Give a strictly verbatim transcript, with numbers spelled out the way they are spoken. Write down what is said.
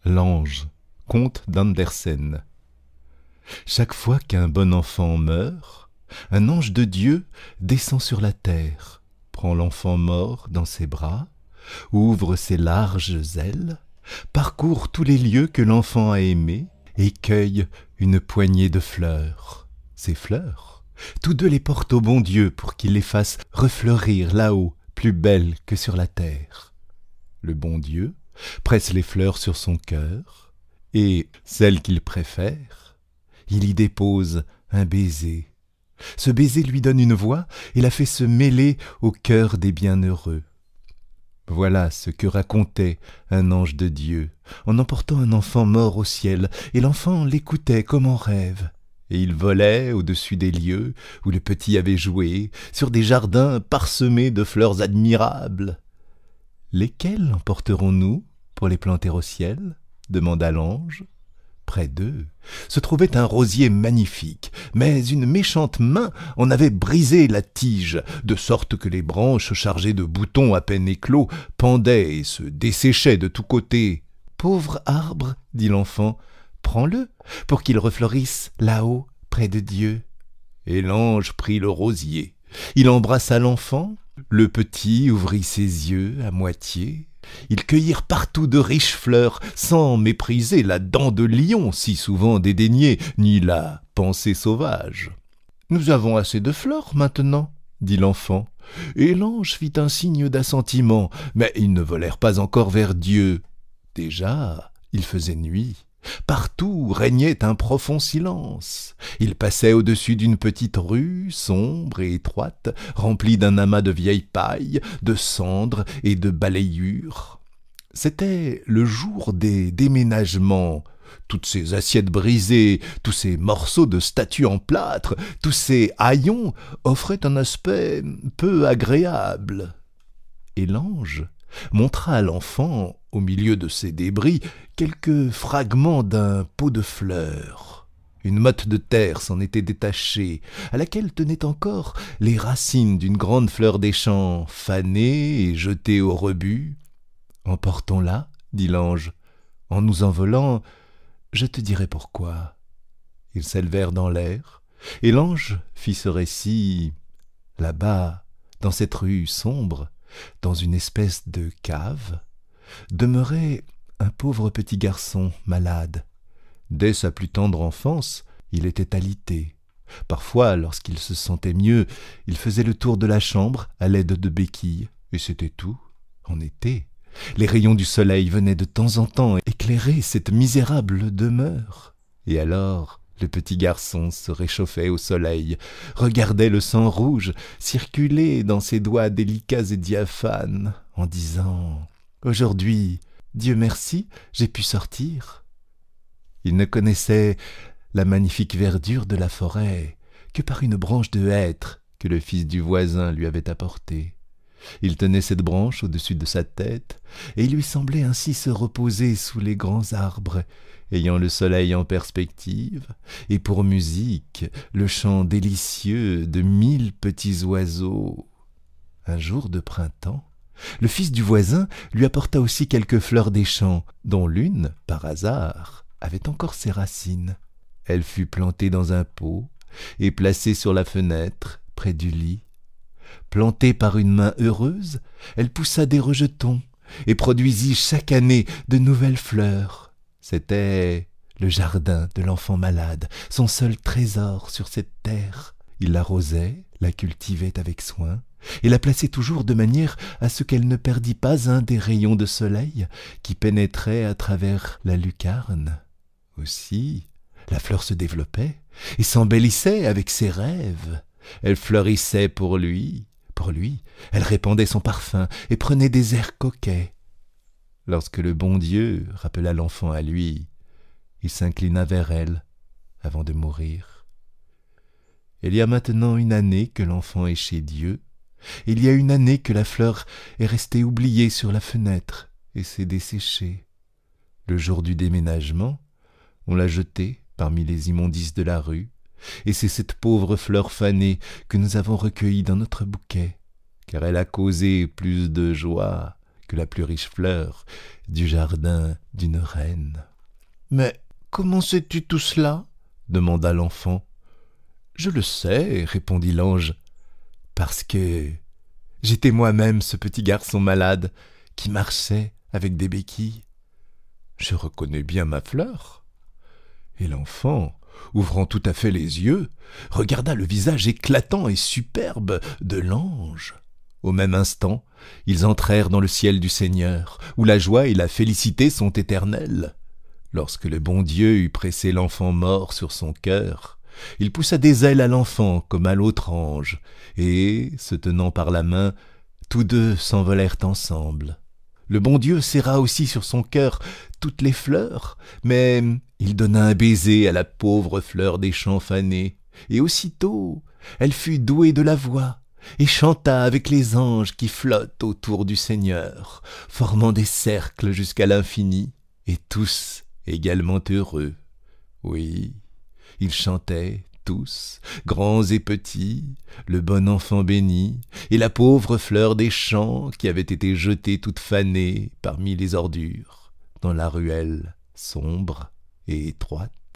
L'ange, conte d'Andersen. Chaque fois qu'un bon enfant meurt, un ange de Dieu descend sur la terre, prend l'enfant mort dans ses bras, ouvre ses larges ailes, parcourt tous les lieux que l'enfant a aimés et cueille une poignée de fleurs. Ces fleurs, tous deux les portent au bon Dieu pour qu'il les fasse refleurir là-haut, plus belles que sur la terre. Le bon Dieu presse les fleurs sur son cœur, et celles qu'il préfère, il y dépose un baiser. Ce baiser lui donne une voix et la fait se mêler au cœur des bienheureux. Voilà ce que racontait un ange de Dieu, en emportant un enfant mort au ciel, et l'enfant l'écoutait comme en rêve. Et il volait au-dessus des lieux où le petit avait joué, sur des jardins parsemés de fleurs admirables. « Lesquelles emporterons-nous pour les planter au ciel ?» demanda l'ange. Près d'eux se trouvait un rosier magnifique, mais une méchante main en avait brisé la tige, de sorte que les branches chargées de boutons à peine éclos pendaient et se desséchaient de tous côtés. « Pauvre arbre, dit l'enfant, prends-le pour qu'il refleurisse là-haut, près de Dieu. » Et l'ange prit le rosier. Il embrassa l'enfant. Le petit ouvrit ses yeux à moitié. Ils cueillirent partout de riches fleurs, sans mépriser la dent de lion si souvent dédaignée, ni la pensée sauvage. « Nous avons assez de fleurs maintenant, » dit l'enfant. Et l'ange fit un signe d'assentiment, mais ils ne volèrent pas encore vers Dieu. Déjà, il faisait nuit. Partout régnait un profond silence. Il passait au-dessus d'une petite rue, sombre et étroite, remplie d'un amas de vieille paille, de cendres et de balayures. C'était le jour des déménagements. Toutes ces assiettes brisées, tous ces morceaux de statues en plâtre, tous ces haillons offraient un aspect peu agréable. Et l'ange montra à l'enfant, au milieu de ces débris, quelques fragments d'un pot de fleurs. Une motte de terre s'en était détachée, à laquelle tenaient encore les racines d'une grande fleur des champs, fanée et jetée au rebut. « Emportons-la, dit l'ange. En nous envolant, je te dirai pourquoi. » Ils s'élevèrent dans l'air, et l'ange fit ce récit. Là-bas, dans cette rue sombre, dans une espèce de cave, demeurait un pauvre petit garçon malade. Dès sa plus tendre enfance, il était alité. Parfois, lorsqu'il se sentait mieux, il faisait le tour de la chambre à l'aide de béquilles, et c'était tout. En été, les rayons du soleil venaient de temps en temps éclairer cette misérable demeure. Et alors, le petit garçon se réchauffait au soleil, regardait le sang rouge circuler dans ses doigts délicats et diaphanes, en disant « Aujourd'hui, Dieu merci, j'ai pu sortir. » Il ne connaissait la magnifique verdure de la forêt que par une branche de hêtre que le fils du voisin lui avait apportée. Il tenait cette branche au-dessus de sa tête, et il lui semblait ainsi se reposer sous les grands arbres, ayant le soleil en perspective, et pour musique le chant délicieux de mille petits oiseaux. Un jour de printemps, le fils du voisin lui apporta aussi quelques fleurs des champs, dont l'une, par hasard, avait encore ses racines. Elle fut plantée dans un pot et placée sur la fenêtre, près du lit. Plantée par une main heureuse, elle poussa des rejetons et produisit chaque année de nouvelles fleurs. C'était le jardin de l'enfant malade, son seul trésor sur cette terre. Il l'arrosait, la cultivait avec soin, et la plaçait toujours de manière à ce qu'elle ne perdît pas un des rayons de soleil qui pénétraient à travers la lucarne. Aussi, la fleur se développait et s'embellissait avec ses rêves. Elle fleurissait pour lui, pour lui, elle répandait son parfum et prenait des airs coquets. Lorsque le bon Dieu rappela l'enfant à lui, il s'inclina vers elle avant de mourir. Il y a maintenant une année que l'enfant est chez Dieu. Il y a une année que la fleur est restée oubliée sur la fenêtre et s'est desséchée. Le jour du déménagement, on l'a jetée parmi les immondices de la rue, et c'est cette pauvre fleur fanée que nous avons recueillie dans notre bouquet, car elle a causé plus de joie que la plus riche fleur du jardin d'une reine. « Mais comment sais-tu tout cela ?» demanda l'enfant. « Je le sais, » répondit l'ange, « parce que j'étais moi-même ce petit garçon malade qui marchait avec des béquilles. Je reconnais bien ma fleur. » Et l'enfant, ouvrant tout à fait les yeux, regarda le visage éclatant et superbe de l'ange. Au même instant, ils entrèrent dans le ciel du Seigneur, où la joie et la félicité sont éternelles. Lorsque le bon Dieu eut pressé l'enfant mort sur son cœur, il poussa des ailes à l'enfant comme à l'autre ange, et, se tenant par la main, tous deux s'envolèrent ensemble. Le bon Dieu serra aussi sur son cœur toutes les fleurs, mais il donna un baiser à la pauvre fleur des champs fanés, et aussitôt elle fut douée de la voix, et chanta avec les anges qui flottent autour du Seigneur, formant des cercles jusqu'à l'infini, et tous également heureux. Oui, ils chantaient tous, grands et petits, le bon enfant béni, et la pauvre fleur des champs qui avait été jetée toute fanée parmi les ordures, dans la ruelle sombre et étroite.